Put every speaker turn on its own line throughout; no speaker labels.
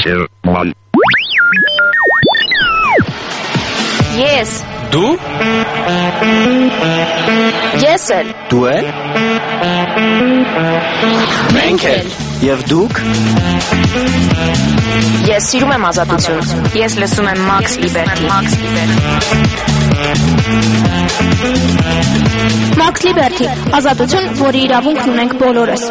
2, 0
Ես
Դու
Ես էլ
Դու էլ Մենք էլ Եվ դուք
Ես սիրում եմ ազատություն Ես լսում եմ Max Liberty
Max Liberty ազատություն, որի իրավունքն ունենք բոլորս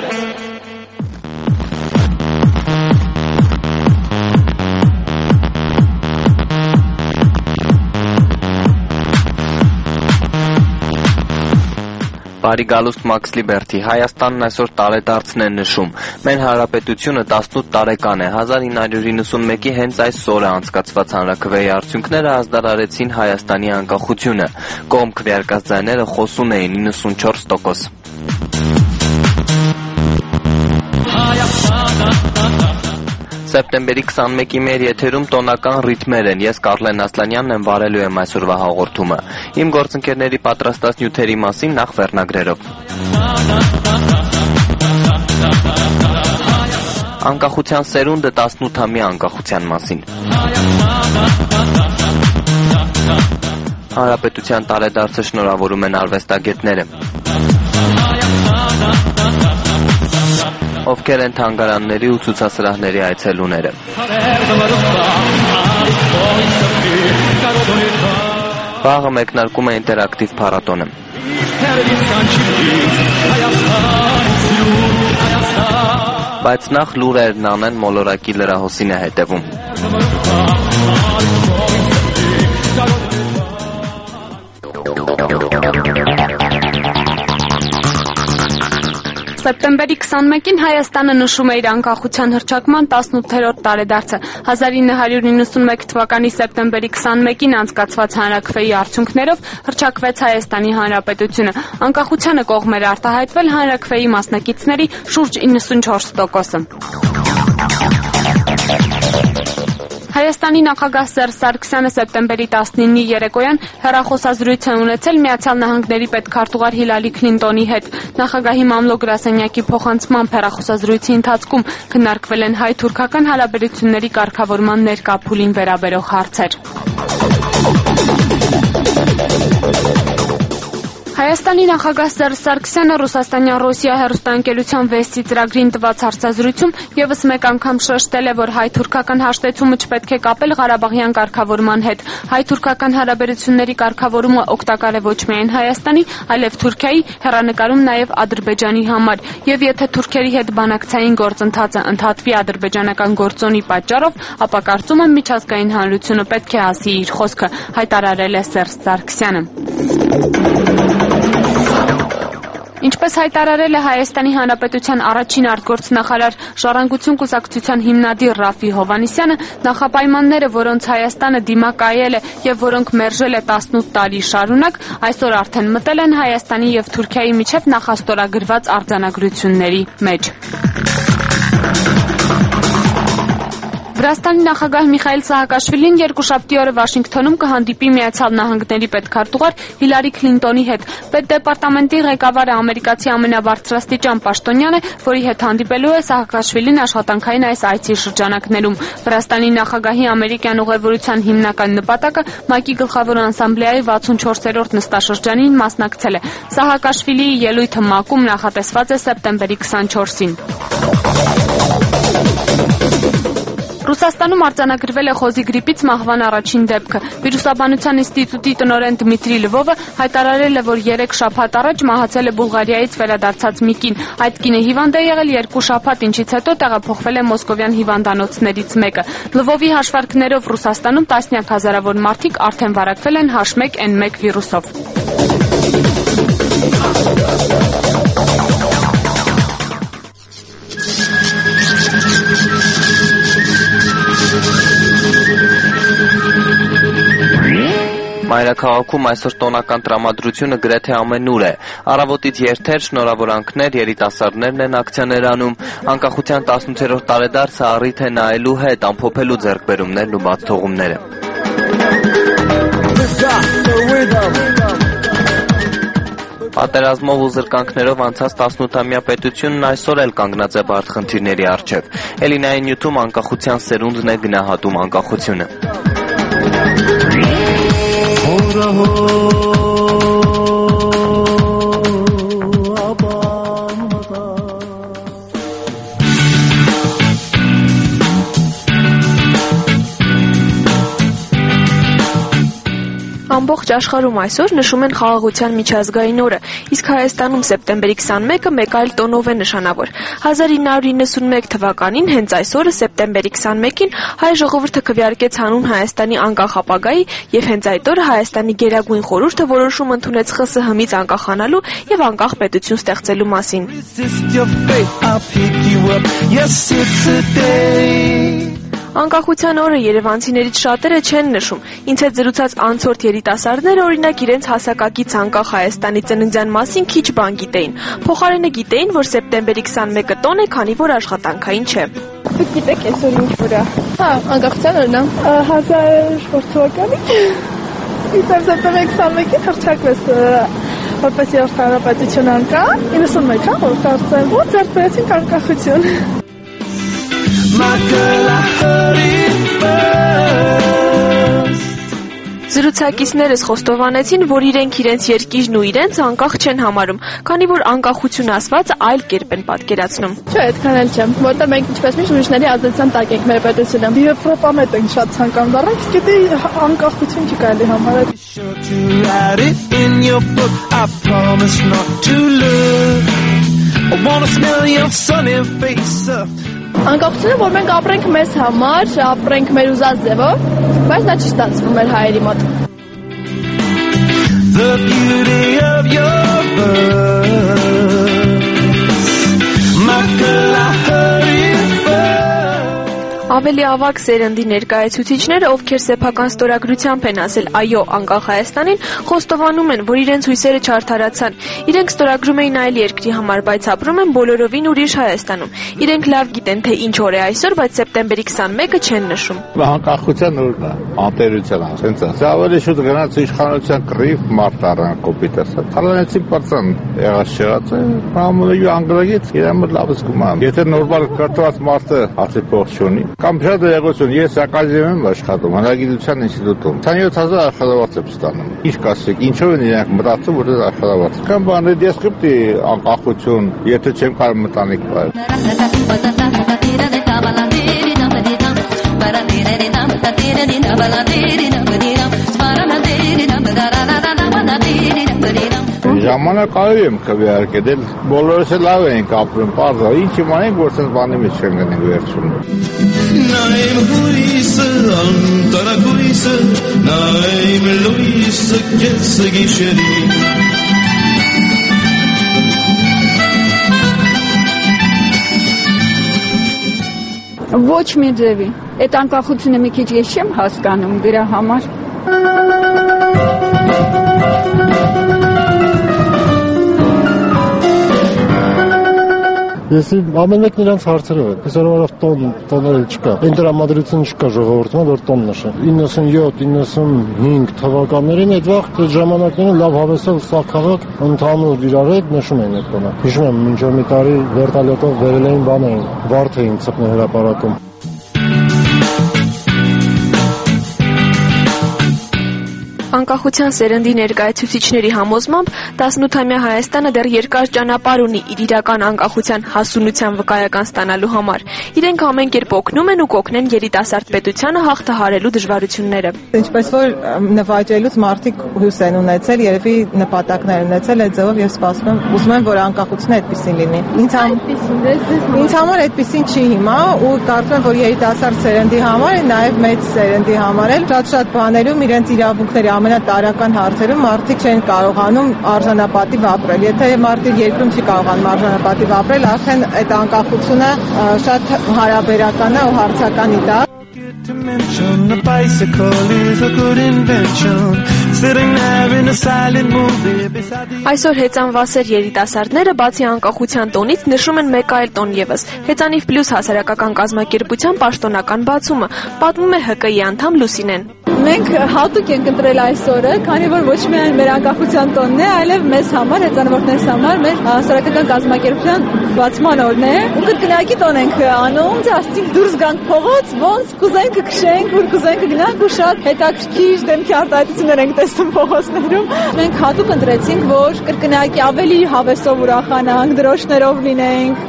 Բարի գալուստ Max Liberty, Հայաստանն այսօր տարեդարձն է նշում։ Մեր հանրապետությունը 18 տարեկան է, 1991-ի հենց այս օրը անցկացված հանրաքվեի արդյունքները ազդարարեցին Հայաստանի անկախությունը։ Կողմ քվեարկած ձայները խոսուն էին 94%։ Սեպտեմբերի 21-ի մեր եթերում տոնական ռիթմեր են, ես Կարլեն Ասլանյանն եմ վարելու եմ այսօրվա հաղորդումը։ Իմ գործընկերների պատրաստած նյութերի մասին նախ վերնագրերով։ Անկախության սերունդը 18-ամյա անկախության մասին։ Հանրապետության տարեդարձը շնորհավորում են արվեստագետները։ Ովքեր են թանգարանների ու ցուցասրահների այցելուները։ Վաղը մեկնարկում է ինտերակտիվ փառատոնը։ Բայց նախ լուրերն անեն մոլորակի լրահոսին է հետևում։
Սեպտեմբերի 21-ին Հայաստանը նշում է իր անկախության հռչակման 18-րդ տարեդարձը։ 1991 թվականի սեպտեմբերի 21-ին անցկացված հանրաքվեի արդյունքներով հռչակվեց Հայաստանի Հանրապետությունը։ Անկախությանը կողմ էր արտահայտվել հանրաքվեի մասնակիցների շուրջ 94%-ը։ Հայաստանի նախագահ Սերժ Սարգսյանը սեպտեմբերի 19-ի երեկոյան հեռախոսազրույց է ունեցել Միացյալ Նահանգների պետքարտուղար Հիլարի Քլինտոնի հետ։ Նախագահի մամլո գրասենյակի փոխանցմամբ հեռախոսազրույցի ընթացքում քննարկվել են հայ-թուրքական հարաբերությունների կարգավորման ներկա փուլին վերաբերող հարցեր։ Հայաստանի նախագահ Սերժ Սարգսյանը Ռուսաստանյան Ռոսիա հեռուստաընկերության Վեստի ծրագրին տված հարցազրույցում ևս մեկ անգամ շեշտել է, որ հայ-թուրքական հաշտեցումը չպետք է կապել Ղարաբաղյան կարգավորման հետ։ Հայ-թուրքական հարաբերությունների կարգավորումը օգտակար է ոչ միայն Հայաստանի, այլև Թուրքիայի, հեռանկարում նաև Ադրբեջանի համար։ Եվ եթե թուրքերի հետ բանակցային գործընթացը ընդհատվի ադրբեջանական գործոնի պատճառով, ապա կարծում եմ միջազգային հանրությունը պետք է ասի իր խոսքը, հայտարարել է Սերժ Սարգսյանը։ Ինչպես հայտարարել է Հայաստանի Հանրապետության առաջին արտգործնախարար Ժառանգություն կուսակցության հիմնադիր Ռաֆի Հովհաննիսյանը, նախապայմանները, որոնց Հայաստանը դիմակայել է եւ որոնք մերժել է 18 տարի շարունակ, այսօր արդեն մտել են Հայաստանի եւ Թուրքիայի միջև նախաստորագրված արձանագրությունների մեջ։ Վրաստանի նախագահ Միխայիլ Սահակաշվիլին երկուշաբթի օրը Վաշինգթոնում կհանդիպի Միացյալ Նահանգների պետքարտուղար Հիլարի Քլինտոնի հետ։ Պետդեպարտամենտի ղեկավարը ամերիկացի ամենաբարձրաստիճան պաշտոնյան է, որի հետ հանդիպելու է Սահակաշվիլին աշխատանքային այս այցի շրջանակներում։ Վրաստանի նախագահի ամերիկյան ուղևորության հիմնական նպատակը ՄԱԿ-ի գլխավոր ասամբլեայի 64-րդ նստաշրջանին մասնակցել է։ Սահակաշվիլիի ելույթը ՄԱԿ-ում նախատեսված է սեպտեմբերի 24-ին։ Ռուսաստանում արձանագրվել է խոզի գրիպից մահվան առաջին դեպքը։ Վիրուսաբանության ինստիտուտի տնօրեն Դմիտրի Լվովը հայտարարել է, որ 3 շաբաթ առաջ մահացել է Բուլղարիայից վերադարձած մի կին։ Այդ կինը հիվանդ է եղել 2 շաբաթ, ինչից հետո տեղափոխվել է մոսկովյան հիվանդանոցներից մեկը։ Լվովի հաշվարկներով Ռուսաստանում տասնյակ հազարավոր մարդիկ արդեն վարակվել են H1N1 վիրուսով։
Մայրաքաղաքում այսօր տոնական տրամադրությունը գրեթե ամենուր է։ Առավոտից երթեր, շնորհավորանքներ, երիտասարդներն են ակցիաներ անում։ Անկախության 18-րդ տարեդարձը առիթ է նայելու հետ, ամփոփելու ձեռքբերումներն ու բացթողումները։ Պատերազմով ու զրկանքներով անցած 18-ամյա պետությունն այսօր էլ կանգնած է բարդ խնդիրների առջև։ Էլինայի նյութում անկախության սերունդն է գնահատում անկախությունը։
Ամբողջ աշխարհում այսօր նշում են խաղաղության միջազգային օրը, իսկ Հայաստանում սեպտեմբերի 21-ը մեկ այլ տոնով է նշանավոր։ 1991 թվականին հենց այս օրը սեպտեմբերի 21-ին հայ ժողովուրդը քվեարկեց հանուն Հայաստանի անկախ ապագայի եւ հենց այդ օրը Հայաստանի Գերագույն խորհուրդը որոշում ընդունեց ԽՍՀՄ-ից անկախանալու եւ անկախ պետություն ստեղծելու մասին։ Անկախության օրը երևանցիներից շատերը չեն նշում։ Ինձ հետ զրուցած անցորդ երիտասարդները օրինակ իրենց հասակակից անկախ Հայաստանի ծննդյան մասին քիչ բան գիտեին։ Փոխարենը գիտեին, որ սեպտեմբերի 21-ը տոն է, քանի որ աշխատանքային չէ։
Դուք գիտեք այսօր ինչ որ է։ Հա, անկախության օրն է։ 1400 թվականին։ Իսկ սեպտեմբերի 21-ին հռչակվեց որպես երրորդ հանրապետություն անկախ, 91-ը որ դարձավ ու ձեռք բերեցին անկախություն։
Զրուցակիցներս խոստովանեցին, որ իրենք իրենց երկիրն ու իրենց անկախ չեն համարում, քանի որ անկախություն ասվածը այլ կերպ են պատկերացնում։
Չէ, այդքան էլ չեմ, որտեղ մենք ինչպես միշտ ուրիշների ազդեցության տակ ենք մեր պետությունը։ Եվրոպամետ ենք շատ ցանկանում դառնանք, իսկ դե անկախություն չի կարելի համարել։ Անկախությունը, որ մենք ապրենք մեզ համար, ապրենք մեր ուզած ձևով, բայց դա չի ստացվում մեր հայերի մոտ։ The beauty of your birth, my girl, I heard it first.
Ավելի ավագ սերնդի ներկայացուցիչները, ովքեր սեփական ստորագրությամբ են ասել այո անկախ Հայաստանին, խոստովանում են, որ իրենց հույսերը չարդարացան։ Իրենք ստորագրում էին այլ երկրի համար, բայց ապրում են բոլորովին ուրիշ Հայաստանում։ Իրենք լավ գիտեն, թե ինչ օր է այսօր, բայց սեպտեմբերի 21-ը չեն նշում։
Անկախության օրն է, անտերության ասենց է։ Ավելի շուտ գնաց իշխանության կռիվ մարդ առան կոպիտես։ Թալանեցի բարձան եղած չեղած է, համոյու անգլագից իրեն լավ զգում։ Եթե նորմալ կրթված մարդը ասի փող չունի, կամ շատ եղություն, ես ակադեմիայում եմ աշխատում, հանրագիտության ինստիտուտում։ 27000 աշխատավարձ եմ ստանում։ Ինչ կասեք, ինչով են իրենք մտածում, որ դա աշխատավարձ։ Կամ բանը դեսկրիպտի անկախություն, եթե չեմ կարող մտանիք Ժամանակ այո եմ քվեարկել, բոլորս էլ լավ ենք ապրում, պարզ է, ինչ իմանենք, որ սենց բանի մեջ չեն գնենք վերջում։ Նայեմ հույսը, անտարակույսը, նայեմ լույսը, կեսը գիշերի։
Ոչ մի ձևի, այդ անկախությունը մի քիչ ես չեմ հասկանում դրա համար։
Ես ամեն մեկն իրանց հարցերով է, այսօրով տոները չկա, այն դրամատրություն չկա ժողովրդում, որ տոն նշեն։ 97-95 թվականներին այդ վաղ ժամանակներին լավ հավեսով սա քաղաք ընդհանուր իրար հետ նշում էին այդ տոնը։ Հիշում եմ, մինչև մի տարի վերտալյոտով վերել էին բան էին, վարդ էին ցպնել հրապարակում։
Անկախության սերնդի ներկայացուցիչների համոզմամբ 18-ամյա Հայաստանը դեռ երկար ճանապարհ ունի իր իրական անկախության հասունության վկայական ստանալու համար։ Իրենք ամեն կերպ օգնում են ու կօգնեն երիտասարդ պետությանը հաղթահարելու դժվարությունները։
Ինչպես որ նվաճելուց մարդիկ հույս են ունեցել, երևի նպատակներ ունեցել այդ ձևով եւ սպասում եմ, ուզում եմ, որ անկախությունը այդպեսին լինի։ Ինձ համար այդպեսին չի հիմա ու կարծում եմ, որ երիտասարդ սերնդի համար է, նաեւ մեծ սերնդի համար էլ շատ բաներում իրենց իրավունքների ամենատարրական հարցերում մարդիկ չեն կարողանում արժանապատիվ ապրել։ Եթե մարդիկ երկրում չի կարողանում արժանապատիվ ապրել, արդեն այդ անկախությունը շատ հարաբերական է ու հարցականի տակ։
Այսօր հեծանվասեր երիտասարդները բացի անկախության տոնից նշում են մեկ այլ տոն եւս՝ Հեծանիվ Պլյուս հասարակական կազմակերպության պաշտոնական բացումը, պատմում է ՀԿ-ի անդամ Լուսինեն։
Մենք հատուկ ենք ընտրել այս օրը, քանի որ ոչ միայն մեր անկախության տոնն է, այլև մեզ համար, հեծանվորդներս համար մեր հասարակական կազմակերպության բացման օրն է։ Ու կրկնակի տոն ենք անում, թե ասենք դուրս գանք փողոց, ոնց կուզենք կքշենք, որ կուզենք գնանք ու շատ հետաքրքիր դեմքի արտահայտություններ ենք տեսնում փողոցներում։ Մենք հատուկ ընտրեցինք, որ կրկնակի ավելի հավեսով ուրախանանք, դրոշներով լինենք։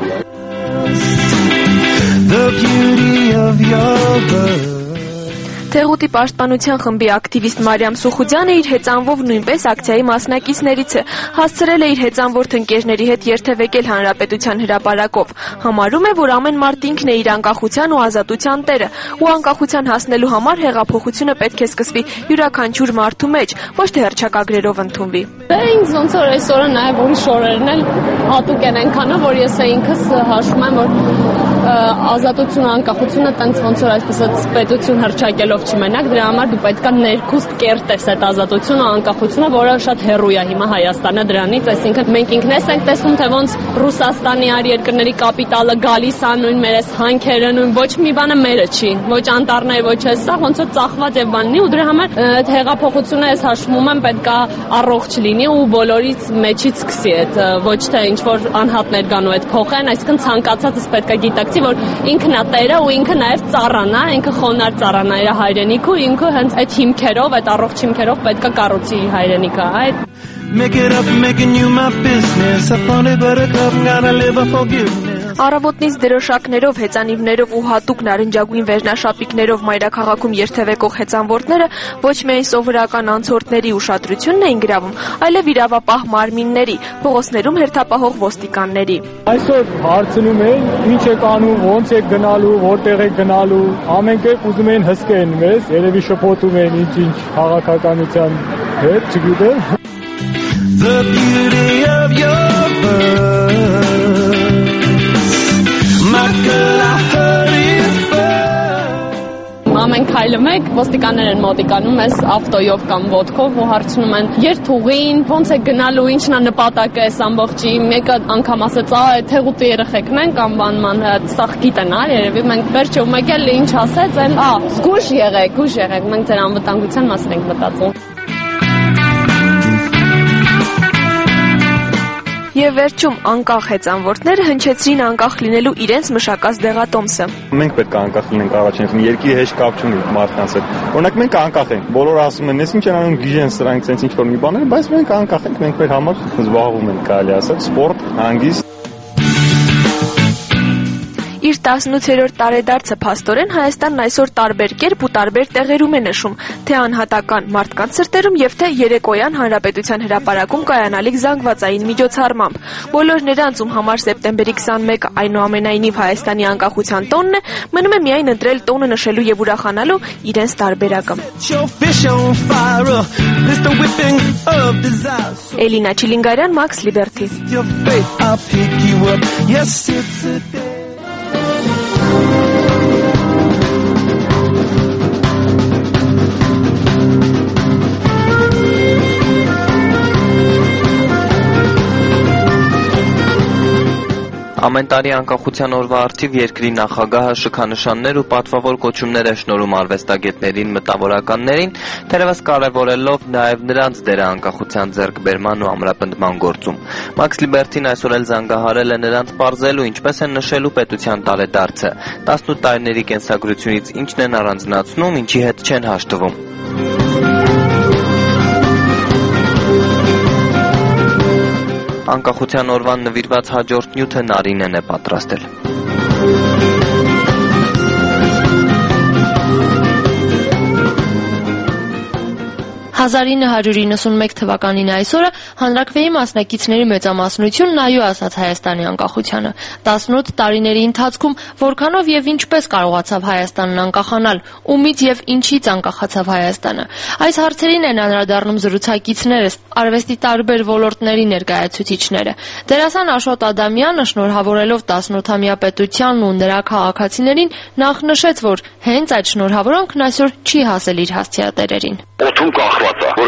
The beauty of your birth.
Թեղուտի պաշտպանության խմբի ակտիվիստ Մարիամ Սուխուդյանը իր հեծանվով նույնպես ակցիայի մասնակիցներից է։ Հասցրել է իր հեծանվորդ ընկերների հետ երթևեկել Հանրապետության հրապարակով։ Համարում է, որ ամեն մարդ ինքն է իր անկախության ու ազատության տերը, ու անկախության հասնելու համար հեղափոխությունը պետք է սկսվի յուրաքանչյուր մարդու մեջ, ոչ թե հռչակագրերով ընդունվի։
Ինձ ոնց որ այսօրը նաև ուրիշ օրերն էլ հատուկ են այնքանով, որ ես ինքս հաշվում եմ, որ ազատությունը, անկախությունը տենց ոնց որ այսպես պետություն հռչակելով չմենակ, դրա համար դու պետք է ներքուստ կերտես այդ ազատությունը, անկախությունը, որը շատ հեռու է հիմա Հայաստանը դրանից, այսինքն մենք ինքնես ենք տեսնում, թե ոնց Ռուսաստանի այլ երկրների կապիտալը գալիս է, նույն մեր այս հանքերը, նույն ոչ մի բանը մերը չի, ոչ անտառները, ոչ էսա, ոնց որ ծախված եւ բաննի, ու դրա համար հեղափոխությունը ես հաշվում եմ պետք է առողջ լինի ու բոլորից մեջից սկսի այդ, ոչ թե ինչ որ անհատներ գանու այդ փոխեն, այսինքն ցանկացածս պետք է գիտակցի, որ ինքն է տերը ու ինքը նաեւ ծառան է, ինքը խոնար ծառան է իր հայրենիքը, ինքը հենց այդ հիմքերով, այդ առողջ հիմքերով պետք է կառուցի իր հայրենիքը, այդ
Make it up, making you my business. I found a better cup, gotta live a forgiveness.
Առավոտնից դրոշակներով, հեծանիվներով ու հատուկ նարնջագույն վերնաշապիկներով մայրաքաղաքում երթևեկող հեծանվորդները ոչ միայն սովորական անցորդների ուշադրությունն էին գրավում, այլև իրավապահ մարմինների, փողոցներում հերթապահող ոստիկանների։
Այսօր հարցնում են, ինչ եք անում, ոնց եք գնալու, որտեղ եք գնալու, ամենք ուզում են հսկեն մեզ, երևի շփոթում են ինչ քաղաքականության հետ, չգիտեմ։
The beauty of your birth. My girl, I heard it first.
Ամեն քայլը մեկ ոստիկաններ են մոտիկանում ես ավտոյով կամ ոտքով ու հարցնում են երթուղին, ոնց է գնալու, ինչն է նպատակը այս ամբողջի, մեկը անգամ ասեց, թեղուտի երեխեքն են կամ բանման սաղ գիտեն, երևի մենք վերջը մեկ էլ ինչ ասեց, զգույշ եղեք, մենք ձեր անվտանգության մասին ենք մտածում։
Եվ վերջում անկախ հեծանվորդները հնչեցրին անկախ լինելու իրենց մշակած դեղատոմսը։
Մենք պետք է անկախ լինենք առաջին, երկիրը հեշտ կապ չունի մարդկանց հետ։ Օրինակ մենք անկախ ենք, բոլորը ասում են, ես ինչ են անում գիժեն սրանք, sense ինչ որ մի բաներ, բայց մենք անկախ ենք, մենք մեր համար զբաղվում ենք, կարելի ասել, սպորտ, հանգիստ։
Իր 18-րդ տարեդարձը փաստորեն Հայաստանն այսօր տարբեր կերպ ու տարբեր տեղերում է նշում, թե անհատական մարդկանց սրտերում եւ թե երեկոյան Հանրապետության հրապարակում կայանալիք զանգվածային միջոցառմամբ։ Բոլոր նրանց, ում համար սեպտեմբերի 21-ը այնուամենայնիվ Հայաստանի անկախության տոնն է, մնում է միայն ընտրել տոնը նշելու եւ ուրախանալու իրենց տարբերակը։ Էլինա Չիլինգարյան, Մաքս Լիբերթի։
Ամեն տարի անկախության օրվա առթիվ երկրի նախագահը շքանշաններ ու պատվավոր կոչումներ է շնորհում արվեստագետներին, մտավորականներին, թերևս կարևորելով նաև նրանց դերը անկախության ձեռքբերման ու ամրապնդման գործում։ Մաքս Լիբերթին այսօր էլ զանգահարել է նրանց պարզելու, ինչպես են նշելու պետության տարեդարձը, 18 տարիների կենսագրությունից ինչն են առանձնացնում, ինչի հետ չեն հաշտվում։ Անկախության օրվան նվիրված հաջորդ նյութը Նարինեն է պատրաստել։
1991 թվականին այսօրը հանրաքվեի մասնակիցների մեծամասնությունն այո ասաց Հայաստանի անկախությանը։ 18 տարիների ընթացքում որքանով եւ ինչպես կարողացավ Հայաստանն անկախանալ, ումից եւ ինչից անկախացավ Հայաստանը։ Այս հարցերին են անդրադառնում զրուցակիցներս, արվեստի տարբեր ոլորտների ներկայացուցիչները։ Դերասան Աշոտ Ադամյանը շնորհավորելով 18-ամյա պետությանն ու նրա քաղաքացիներին նախ նշեց, որ հենց այդ շնորհավորանքն այսօր չի հասել իր հասցեատերերին։
Օդում կախված է, որը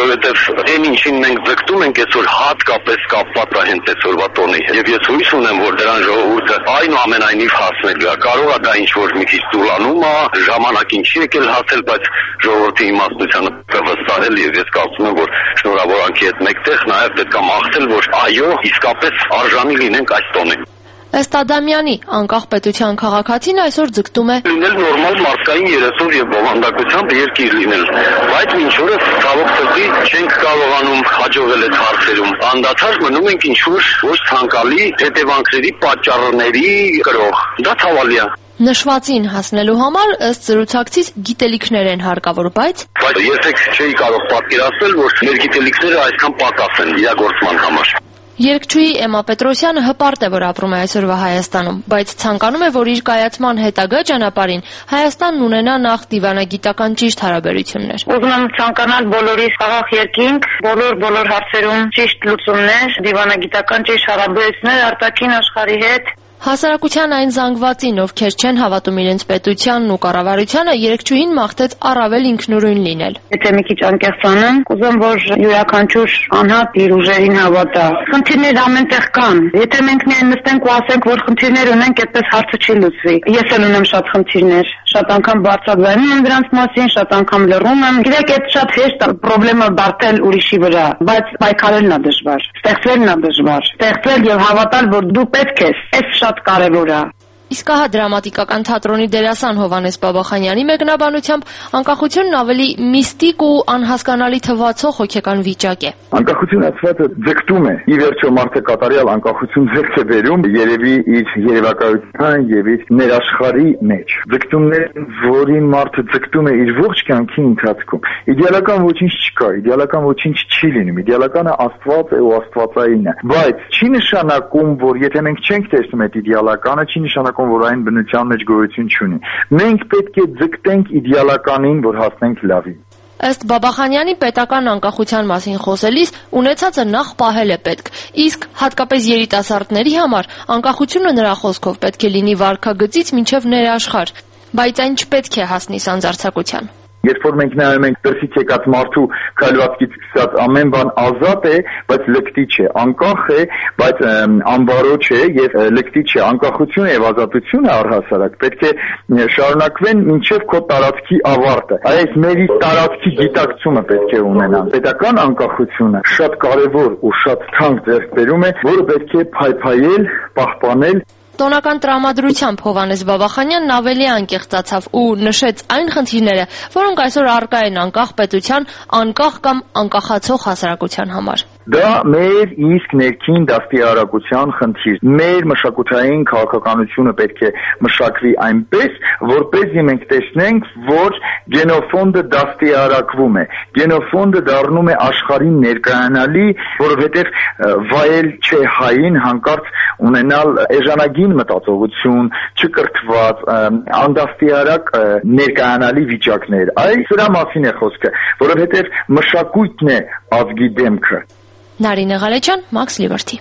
որովհետև այն ինչին մենք ձգտում ենք այսօր հատկապես կապված է հենց այսօրվա տոնի հետ։ Եվ ես հույս ունեմ, որ դրան ժողովուրդը այնուամենայնիվ հասնելու է։ Կարող է դա ինչ-որ մի քիչ տուլանում է, ժամանակին չի եկել հասել, բայց ժողովրդի իմաստությանը վստահել եւ ես կարծում եմ, որ շնորհավորանքի հետ մեկտեղ նաեւ պետք է մաղթել, որ այո, իսկապես արժանի լինենք այս տոնին։
Ըստ Ադամյանի, անկախ պետության քաղաքացին այսօր ձգտում է
լինել նորմալ մարդկային երեսով եւ բովանդակությամբ երկիր լինել, բայց ինչ օրը ցավոք սրտի չենք կարողանում հաջողել այդ հարցերում։ Անդադար մնում ենք ինչ-որ ոչ ցանկալի հետևանքների պատճառների կրող։ Դա ցավալի է։
Նշվածին հասնելու համար ըստ զրուցակցից գիտելիքներ են հարկավոր, բայց
երբեք չէի կարող պատկերացնել, որ մեր գիտելիքները այսքան պակաս են իրագործման համար։
Երգչուհի Էմմա Պետրոսյանը հպարտ է, որ ապրում է այսօրվա Հայաստանում, բայց ցանկանում է, որ իր կայացման հետագա ճանապարհին Հայաստանն ունենա նախ դիվանագիտական ճիշտ հարաբերություններ։
Ուզում եմ ցանկանալ բոլորիս խաղաղ երկինք, բոլոր հարցերում ճիշտ լուծումներ, դիվանագիտական ճիշտ հարաբերություններ արտաքին աշխարհի հետ։
Հասարակության այն զանգվածին, ովքեր չեն հավատում իրենց պետությանն ու կառավարությանը, երգչուհին մաղթեց առավել ինքնուրույն լինել։
Եթե մի քիչ անկեղծ անեմ, կուզեմ, որ յուրաքանչյուր անհատ իր ուժերին հավատա։ Խնդիրներ ամենտեղ կան։ Եթե մենք միայն նստենք ու ասենք, որ խնդիրներ ունենք, այդպես հարցը չի լուծվի։ Ես էլ ունեմ շատ խնդիրներ, շատ անգամ բարձրաձայնում եմ դրանց մասին, շատ անգամ լռում եմ։ Գիտեք, այդ շատ հեշտ է խնդրեմը բարթել ուրիշի վրա, բայց պայքարելն է դժվար, ստեղծելն է դժվար, ստեղծել եւ հավատալ, որ դու պետք ես, այս շատ կարևոր է։
Իսկ հա դրամատիկական թատրոնի դերասան Հովհաննես Բաբախանյանի մեկնաբանությամբ անկախությունն ավելի միստիկ ու անհասկանալի թվացող հոգեկան վիճակ է։
Անկախություն ասվածը ձգտում է, ի վերջո մարդը կատարյալ անկախություն ձեռք է բերում երևի իր երևակայության եւ իր ներաշխարհի մեջ։ Ձգտումներ, որին մարդը ձգտում է իր ողջ կյանքի ընթացքում։ Իդեալական ոչինչ չկա, իդեալական ոչինչ չի լինում, իդեալականը Աստված է ու աստվածային է։ Բայց չի նշանակում, որ եթե մենք չենք տեսնում այդ իդեալականը, չի նշանակում, որ այն բնության մեջ գոյություն չունի։ Մենք պետք է ձգտենք իդեալականին, որ հասնենք լավին։
Ըստ Բաբախանյանի պետական անկախության մասին խոսելիս ունեցածը նախ պահել է պետք, իսկ հատկապես երիտասարդների համար անկախությունը նրա խոսքով պետք է լինի վարքագծից մինչև ներաշխարհ, բայց այն չպետք է հասնի սանձարձակության։
Երբ որ մենք նայում ենք դրսից եկած մարդու քայլվածքից սկսած ամեն բան ազատ է, բայց լկտիչ է, անկախ է, բայց անբարոյ է եւ լկտիչ է, անկախությունը եւ ազատությունը առհասարակ պետք է շարունակվեն մինչեւ քո տարածքի ավարտը։ Այս մեր տարածքի գիտակցումը պետք է ունենան։ Պետական անկախությունը շատ կարեւոր ու շատ թանկ ձեռքբերում է, որը պետք է փայփայել, պահպանել։
Տոնական տրամադրությամբ Հովհաննես Բաբախանյանն ավելի անկեղծացավ ու նշեց այն խնդիրները, որոնք այսօր առկա են անկախ պետության, անկախ կամ անկախացող հասարակության համար։
Դա մեր իսկ ներքին դաստիարակության խնդիր։ Մեր մշակութային քաղաքականությունը պետք է մշակվի այնպես, որպեսզի մենք տեսնենք, որ գենոֆոնդը դաստիարակվում է։ Գենոֆոնդը դառնում է աշխարհին ներկայանալի, որովհետև վայել չէ հային հանկարծ ունենալ էժանագին մտածողություն, չկրթված, անդաստիարակ ներկայանալի վիճակներ։ Այս սրա մասին է խոսքը, որովհետև մշակույթն է ազգի դեմքը։
Նարինե Ղալեջյան, Max Liberty։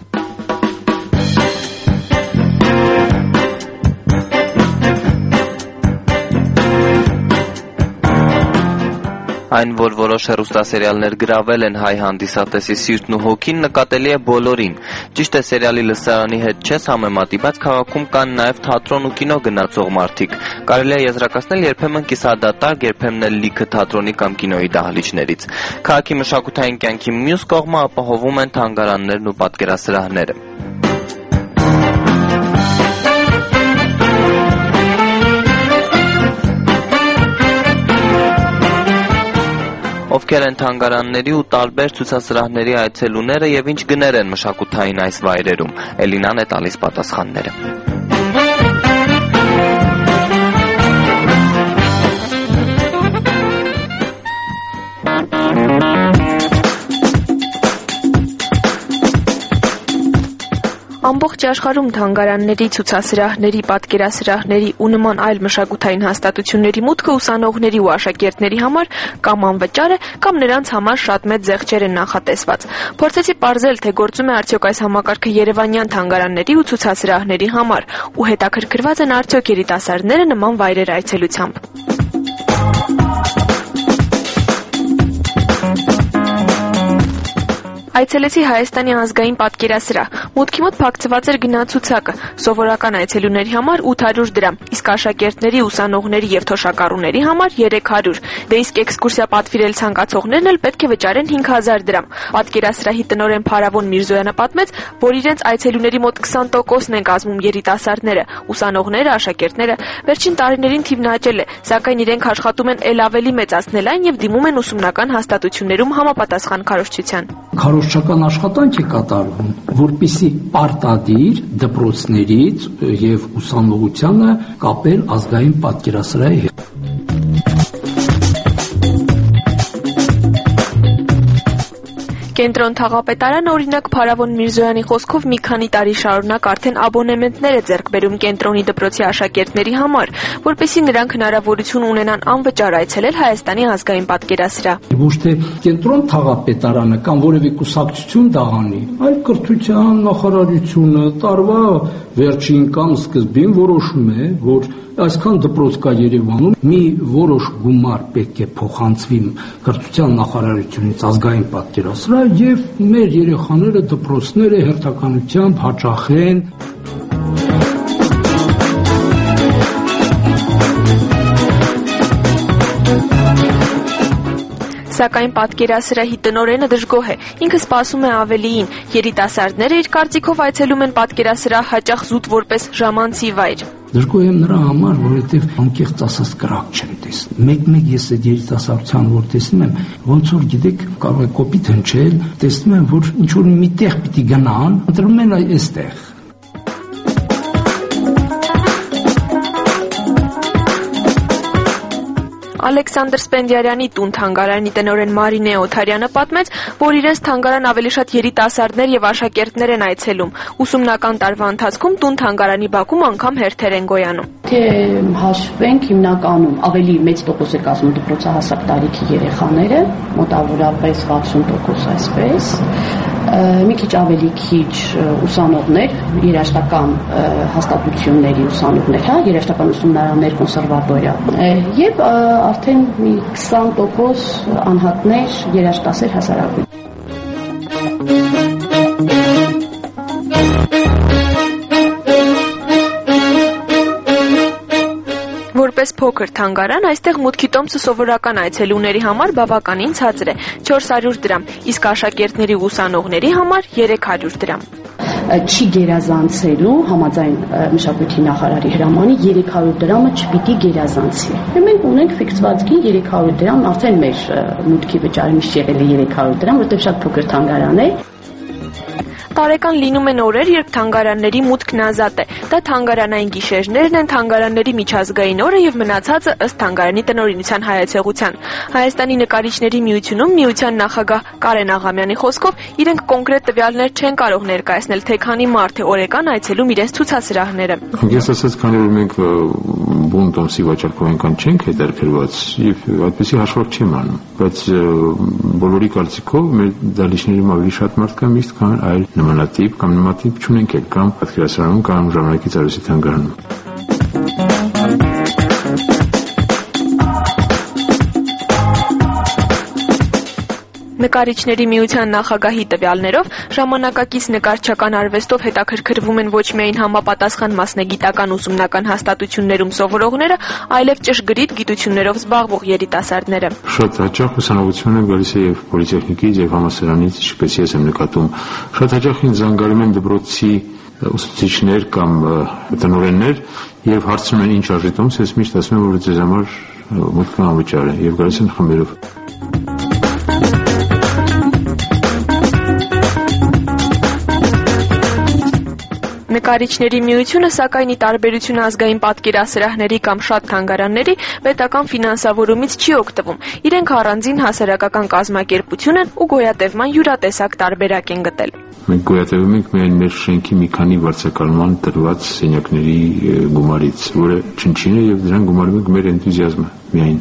Այն, որ որոշ հեռուստասերիալներ գրավել են հայ հանդիսատեսի սիրտն ու հոգին, նկատելի է բոլորին։ Ճիշտ է, սերիալի լսարանի հետ չես համեմատի, բայց քաղաքում կան նաև թատրոն ու կինո գնացող մարդիկ։ Կարելի է եզրակացնել երբեմն կիսադատարկ, երբեմն էլ լիքը թատրոնի կամ կինոյի դահլիճներից։ Քաղաքի մշակութային կյանքի մյուս կողմը ապահովում են թանգարաններն ու պատկերասրահները։ Ովքեր են թանգարանների ու տարբեր ցուցասրահների այցելուները եւ ինչ գներ են մշակութային այս վայրերում։ Էլինան է տալիս պատասխանները։
Ամբողջ աշխարհում թանգարանների, ցուցասրահների, պատկերասրահների ու նման այլ մշակութային հաստատությունների մուտքը ուսանողների ու աշակերտների համար կամ անվճար է, կամ նրանց համար շատ մեծ զեղչեր են նախատեսված։ Փորձեցի պարզել, թե գործում է արդյոք այս համակարգը երևանյան թանգարանների ու ցուցասրահների համար, ու հետաքրքրված են արդյոք երիտասարդները նման վայրեր այցելությամբ։ Այցելեցի Հայաստանի ազգային պատկերասրահ։ Մուտքի մոտ փակցված էր գնացուցակը։ Սովորական այցելուների համար 800 դրամ, իսկ աշակերտների, ուսանողների եւ թոշակառուների համար 300։ Դե իսկ էքսկուրսիա պատվիրել ցանկացողներն էլ պետք է վճարեն 5000 դրամ։ Պատկերասրահի տնօրեն Փարավոն Միրզոյանը պատմեց, որ իրենց այցելուների մոտ 20%-ն են կազմում երիտասարդները, ուսանողները, աշակերտները։ Վերջին տարիներին թիվն աճել է, սակայն իրենք աշխատում են ել ավելի մեծացնել այն եւ դիմում են ուսումնական հաստատություններում համապատասխան քարոզչության։
Քարոզչական աշխատանք է կատարվում, որպեսզի պարտադիր դպրոցներից եւ ուսանողությանը կապել ազգային պատկերասրահի հետ։
Կենտրոն թաղապետարանը օրինակ Փարավոն Միրզոյանի խոսքով մի քանի տարի շարունակ արդեն աբոնեմենտներ է ձեռք բերում կենտրոնի դպրոցի աշակերտների համար, որպեսզի նրանք հնարավորություն ունենան անվճար այցելել Հայաստանի ազգային պատկերասրահ։
Ոչ թե կենտրոն թաղապետարանը կամ որևէ կուսակցություն դաղանի, այլ կրթության նախարարությունը տարվա վերջին կամ սկզբին որոշում է, որ այսքան դպրոց կա Երևանում, մի որոշ գումար պետք է փոխանցվի կրթության նախարարությունից ազգային պատկերասրահ եւ մեր երեխաները դպրոցները հերթականությամբ հաճախեն։
Սակայն պատկերասրահի տնօրենը դժգոհ է։ Ինքը սպասում է ավելիին։ Երիտասարդները իր կարծիքով այցելում են պատկերասրահ հաճախ զուտ որպես ժամանցի վայր։
Դժգոհ եմ նրա համար, որովհետև անկեղծ ասած կրակ չեմ տեսնում։ Մեկ-մեկ ես այդ երիտասարդության որ տեսնում եմ, ոնց որ գիտեք, կարող է կոպիտ հնչել, տեսնում եմ, որ ինչ որ մի տեղ պիտի գնան, ընտրում են այստեղ։
Ալեքսանդր Սպենդիարյանի տուն թանգարանի տնօրեն Մարինե Օթարյանը պատմեց, որ իրենց թանգարան ավելի շատ երիտասարդներ եւ աշակերտներ են այցելում։ Ուսումնական տարվա ընթացքում տուն թանգարանի բակում անգամ հերթեր են գոյանում։
Թե հաշվենք հիմնականում ավելի մեծ տոկոս է կազմում դպրոցահասակ տարիքի երեխաները, մոտավորապես 60% այսպես, մի քիչ ավելի քիչ ուսանողներ, երաժշտական հաստատությունների ուսանողներ, երաժշտական ուսումնարաններ, կոնսերվատորիա, եւ արդեն մի 20% անհատներ երաժշտասեր հասարակություն։
Որպես փոքր թանգարան, այստեղ մուտքի տոմսը սովորական այցելուների համար բավականին ցածր է՝ 400 դրամ, իսկ աշակերտների ու ուսանողների համար 300 դրամ։
Չի գերազանցելու համաձայն մշակույթի նախարարի հրամանի 300 դրամը չպիտի գերազանցի։ Մենք ունենք ֆիքսված գին 300 դրամ, արդեն մեր մուտքի վճարը միշտ եղել է 300 դրամ, որտեղ շատ փոքր թանգարան է։
Տարեկան լինում են օրեր, երբ թանգարանների մուտքն ազատ է։ Դա թանգարանային գիշերներն են, թանգարանների միջազգային օրը եւ մնացածը ըստ թանգարանի տնօրինության հայեցողության։ Հայաստանի նկարիչների միությունում միության նախագահ Կարեն Աղամյանի խոսքով իրենք կոնկրետ տվյալներ չեն կարող ներկայացնել, թե քանի մարդ է օրական այցելում իրենց ցուցասրահները։
Ես ասած, քանի որ մենք բուն տոմսի վաճառքով այնքան չենք հետաքրքրված եւ այդպեսի հաշվարկ չեմ անում, բայց բոլորի կարծիքով մեր դալիչներում ավելի շատ մարդ կա միշտ, քան այլ նմանատիպ կամ նմանատիպ չունենք էլ կամ պատկերասրահում կամ ժամանակից արվեստի թանգարանում։
Նկարիչների միության նախագահի տվյալներով ժամանակակից նկարչական արվեստով հետաքրքրվում են ոչ միայն համապատասխան մասնագիտական ուսումնական հաստատություններում սովորողները, այլև ճշգրիտ գիտություններով զբաղվող երիտասարդները։
Շատ հաճախ ուսանողություն է գալիս եւ պոլիտեխնիկից եւ համալսարանից, ինչպես ես եմ նկատում, շատ հաճախ ինձ զանգարում են դպրոցի ուսուցիչներ կամ տնօրեններ եւ հարցնում են ինչ արժի տոմս, ես միշտ ասում եմ, որ ձեզ համար մուտքը անվճար է եւ գալիս են խմբերով։
Նկարիչների միությունը, սակայն ի տարբերություն ազգային պատկերասրահների կամ շատ թանգարանների, պետական ֆինանսավորումից չի օգտվում։ Իրենք առանձին հասարակական կազմակերպություն են ու գոյատևման յուրատեսակ տարբերակ են գտել։
Մենք գոյատևում ենք միայն մեր շենքի մի քանի վարձակալման տրված սենյակների գումարից, որը չնչին է եւ դրան գումարում ենք մեր էնտուզիազմը միայն։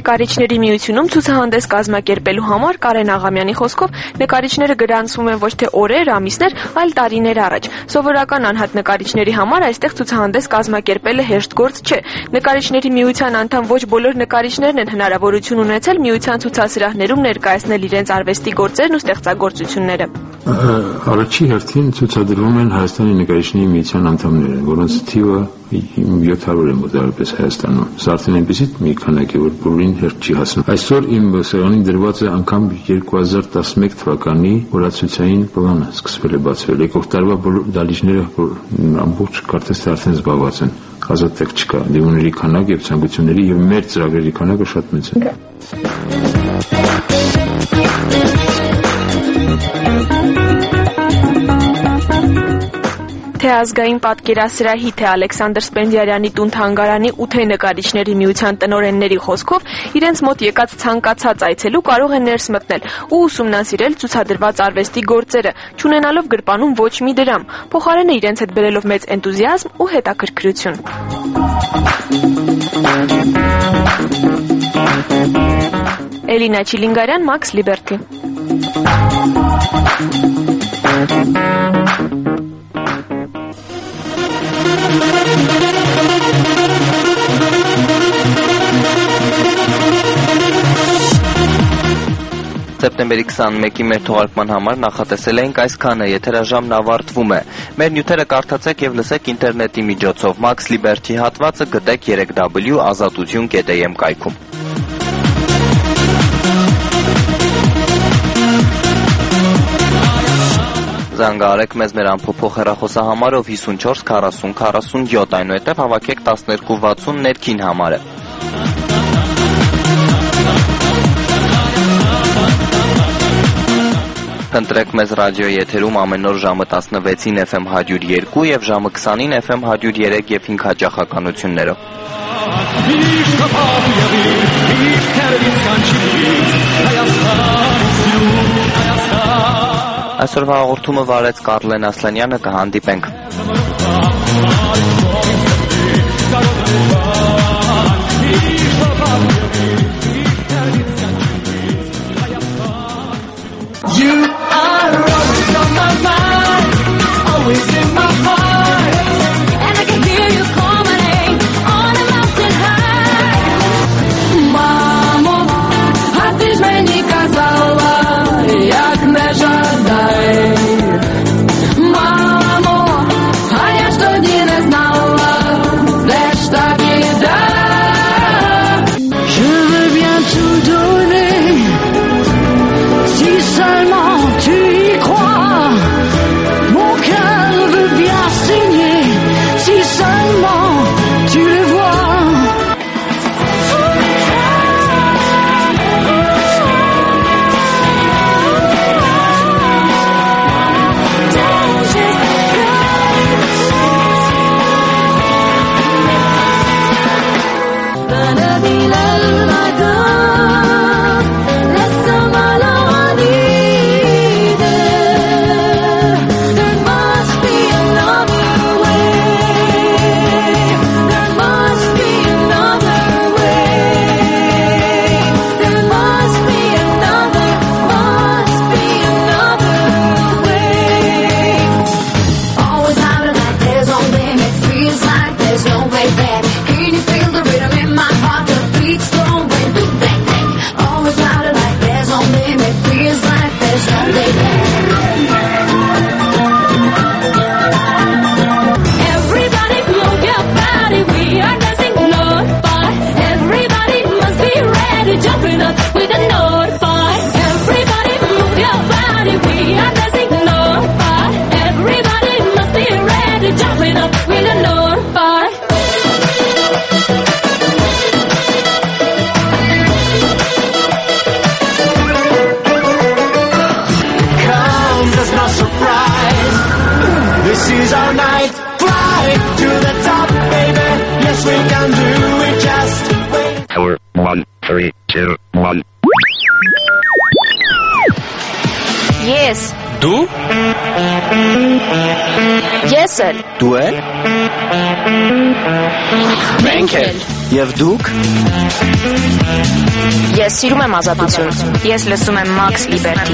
Նկարիչների միությունում ցուցահանդես կազմակերպելու համար Կարեն Աղամյանի խոսքով նկարիչները գրանցվում են ոչ թե օրեր, ամիսներ, այլ տարիներ առաջ։ Սովորական անհատ նկարիչների համար այստեղ ցուցահանդես կազմակերպելը հեշտ գործ չէ։ Նկարիչների միության անդամ ոչ բոլոր նկարիչներն են հնարավորություն ունեցել միության ցուցասրահներում ներկայացնել իրենց արվեստի գործերն ու ստեղծագործությունները։
Առաջի հերթին ցուցադրվում են Հայաստանի նկարիչների միության անդամները, որոնց թիվը 700 է մոտավորապես Հայաստանում։ Սա արդեն այնպեսի մի քանակ է, որ բոլորին հերթ չի հասնում։ Այսօր իմ սեղանին դրված է անգամ 2011 թվականի օրացուցային պլանը սկսվել է բացվել։ Եկող տարվա բոլոր դալիճները ամբողջ կարծես թե արդեն զբաղված են։ Ազատ տեղ չկա։ Դիմումների քանակը եւ ցանկությունների եւ մեր ծրագրերի քանակը շատ մեծ է։
Թե ազգային պատկերասրահի, թե Ալեքսանդր Սպենդիարյանի տուն-թանգարանի ու թե նկարիչների միության տնօրենների խոսքով իրենց մոտ եկած ցանկացած այցելու կարող է ներս մտնել ու ուսումնասիրել ցուցադրված արվեստի գործերը, չունենալով գրպանում ոչ մի դրամ, փոխարենը իրենց հետ բերելով մեծ էնտուզիազմ ու հետաքրքրություն։ Էլինա Չիլինգարյան, Մաքս Լիբերտի։
Սեպտեմբերի 21-ի մեր թողարկման համար նախատեսել էինք այսքանը, եթերաժամն ավարտվում է։ Մեր նյութերը կարդացեք եւ լսեք ինտերնետի միջոցով։ Մաքս Լիբերտի հատվածը գտեք 3w.azatutun.am կայքում։ Զանգահարեք մեզ մեր ամփոփող հեռախոսահամարով 54 40 47, այնուհետև հավաքեք 1260 ներքին համարը։ Ընտրեք մեզ ռադիոյի եթերում ամեն օր ժամը 16-ին FM 102 եւ ժամը 20-ին FM 103 եւ 5 հաճախականություններով։ Այսօրվա հաղորդումը վարեց Կարլեն Ասլանյանը, կհանդիպենք։
You are always on my mind, always in my heart, and I can hear you call my name on a mountain high. Mamo, a tyś mnie nie kazała, jak me żadaj. Mamo, a ja to nie znała, lecz tak nie da. Je veux bien tout donner, si seulement tu y crois, mon cœur veut bien saigner, si seulement tu le vois.
Yes.
Դու?
Ես
Ես էլ։
Դու էլ։ Մենք էլ։ Եվ դուք։
Ես սիրում եմ ազատություն։ Ես լսում եմ Max Liberty։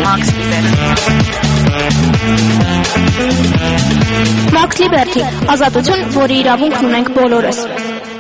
Max Liberty, ազատություն, որի իրավունքն ունենք բոլորս։